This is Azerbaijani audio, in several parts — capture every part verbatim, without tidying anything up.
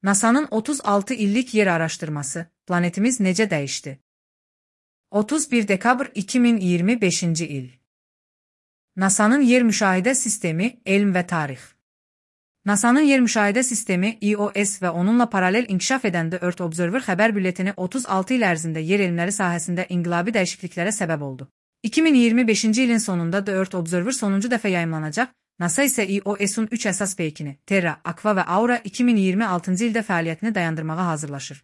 NASA'nın otuz altı illik yer araştırması, planetimiz necə dəyişdi? otuz bir dekabr iki min iyirmi beşinci il. NASA'nın yer müşahidə sistemi, elm və tarix. NASA'nın yer müşahidə sistemi E O S və onunla paralel inkişaf edən The Earth Observer xəbər bülletini otuz altı il ərzində yer elmləri sahəsində inqilabi dəyişikliklərə səbəb oldu. iki min iyirmi beşinci ilin sonunda The Earth Observer sonuncu dəfə yayımlanacaq, NASA isə E O S'un üç əsas peykini, Terra, Aqua və Aura iki min iyirmi altıncı ildə fəaliyyətini dayandırmağa hazırlaşır.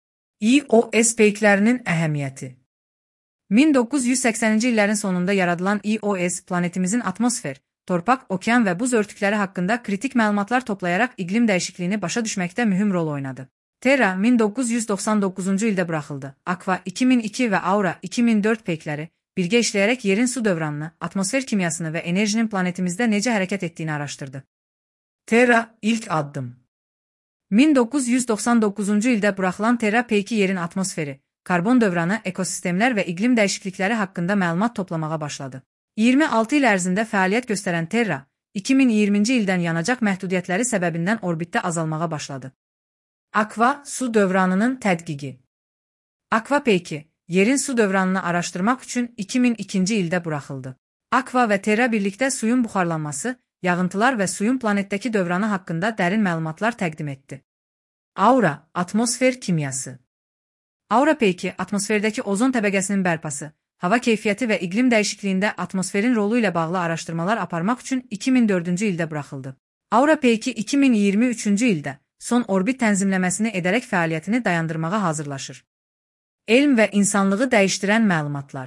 E O S peyklərinin əhəmiyyəti. min doqquz yüz səksəninci illərin sonunda yaradılan E O S, planetimizin atmosfer, torpaq, okean və buz örtükləri haqqında kritik məlumatlar toplayaraq iqlim dəyişikliyini başa düşməkdə mühüm rol oynadı. Terra min doqquz yüz doxsan doqquzuncu ildə buraxıldı. Aqua iki min iki və Aura iki min dörd peykləri birgə işləyərək yerin su dövranını, atmosfer kimyasını və enerjinin planetimizdə necə hərəkət etdiyini araşdırdı. Terra ilk addım. min doqquz yüz doxsan doqquzuncu ildə buraxılan Terra peyki yerin atmosferi, karbon dövranı, ekosistemlər və iqlim dəyişiklikləri haqqında məlumat toplamağa başladı. iyirmi altı il ərzində fəaliyyət göstərən Terra, iki min iyirminci ildən yanacaq məhdudiyyətləri səbəbindən orbitdə azalmağa başladı. Aqua, su dövranının tədqiqi. Aqua peyki, yerin su dövranını araşdırmaq üçün iki min ikinci ildə buraxıldı. Aqua və Terra birlikdə suyun buxarlanması, yağıntılar və suyun planetdəki dövranı haqqında dərin məlumatlar təqdim etdi. Aura, atmosfer kimyası. Aura peyki, atmosferdəki ozon təbəqəsinin bərpası, hava keyfiyyəti və iqlim dəyişikliyində atmosferin rolu ilə bağlı araşdırmalar aparmaq üçün iki min dördüncü ildə buraxıldı. Aura peyki iki min iyirmi üçüncü ildə son orbit tənzimləməsini edərək fəaliyyətini dayandırmağa hazırlaşır. Elm və insanlığı dəyişdirən məlumatlar.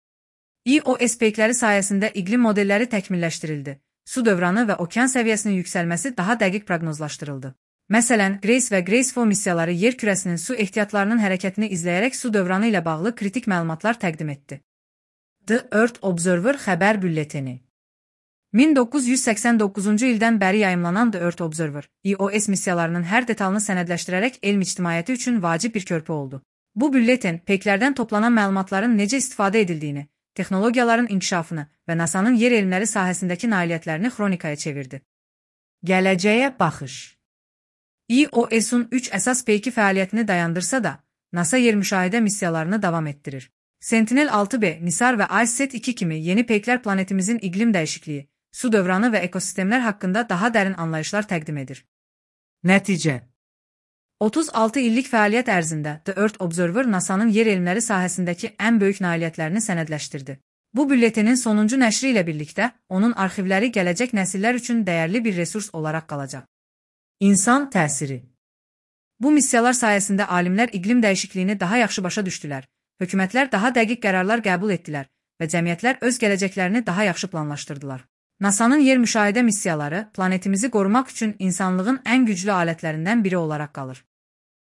E O S peykləri sayəsində iqlim modelləri təkmilləşdirildi. Su dövranı və okean səviyyəsinin yüksəlməsi daha dəqiq proqnozlaşdırıldı. Məsələn, GRACE və GRACE-F missiyaları yer kürəsinin su ehtiyatlarının hərəkətini izləyərək su dövranı ilə bağlı kritik məlumatlar təqdim etdi. The Earth Observer xəbər bülletini. min doqquz yüz səksən doqquzuncu ildən bəri yayımlanan The Earth Observer, E O S missiyalarının hər detalını sənədləşdirərək elm ictimaiyyəti üçün vacib bir körpü oldu. Bu bülletin peyklərdən toplanan məlumatların necə istifadə edildiyini, texnologiyaların inkişafını və NASA'nın yer elmləri sahəsindəki nailiyyətlərini xronikaya çevirdi. Gələcəyə baxış. E O S'un üç əsas peyki fəaliyyətini dayandırsa da, NASA yer müşahidə missiyalarını davam etdirir. Sentinel altı B, NISAR və IceSat iki kimi yeni peyklər planetimizin iqlim dəyişikliyi, su dövranı və ekosistemlər haqqında daha dərin anlayışlar təqdim edir. Nəticə. otuz altı illik fəaliyyət ərzində The Earth Observer NASA'nın yer elmləri sahəsindəki ən böyük nailiyyətlərini sənədləşdirdi. Bu bülletinin sonuncu nəşri ilə birlikdə onun arxivləri gələcək nəsillər üçün dəyərli bir resurs olaraq qalacaq. İnsan təsiri. Bu missiyalar sayəsində alimlər iqlim dəyişikliyini daha yaxşı başa düşdülər, hökumətlər daha dəqiq qərarlar qəbul etdilər və cəmiyyətlər öz gələcəklərini daha yaxşı planlaşdırdılar. NASA'nın yer müşahidə missiyaları planetimizi qorumaq üçün insanlığın ən güclü alətlərindən biri olaraq qalır.